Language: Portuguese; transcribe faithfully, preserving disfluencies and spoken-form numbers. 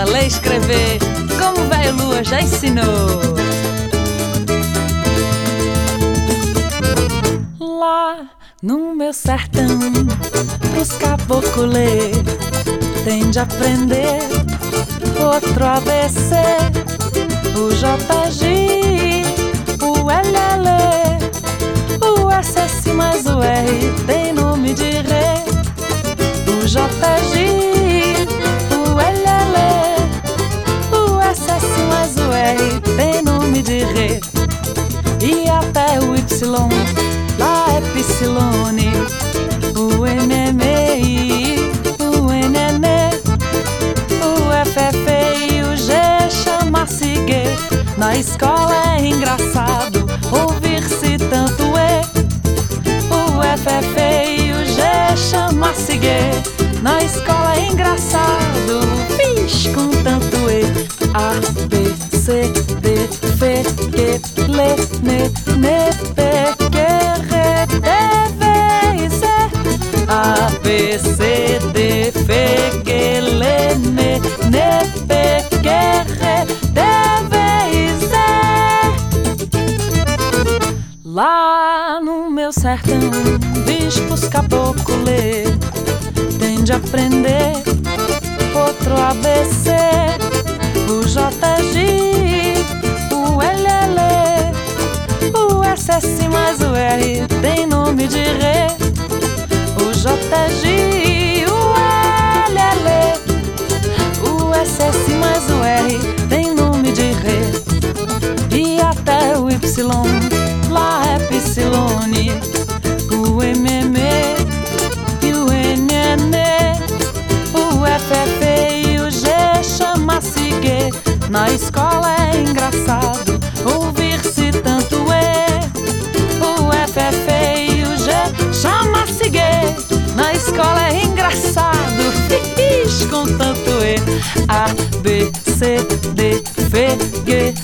a ler e escrever, como o velho Lua já ensinou. Lá no meu sertão, pros caboclos ler, tem de aprender outro A B C, o J G, o L L, o S S mais o R tem nome de rei, o J G, o L L, o S S mais o R tem nome de rei, e até o Y, lá é Psilone, o N M I, o N N, o F F e o G chama-se G. Na escola é engraçado ouvir-se tanto E. O F F e o G chama-se G. Na escola é engraçado, fiz com tanto E. A, B, C, D, F, G, L, M, N, P, Q, R, D, V e C. A, B, C, D, F, G, L, M, N, P, Q, R, D, V e C. Lá no meu sertão, bispos caboclos ler, tem de aprender outro A B C, o J G, o L L, o S S mais o R tem nome de rei, o J G, o L L, o S S mais o R tem nome de rei, e até o Y, lá é Psilone, o M M e o N N, o F F e o G chama-se G. Na escola é engraçado ouvir-se tanto E. O F F e o G chama-se G. Na escola é engraçado, fiz com tanto E. A, B, C, D, F, G,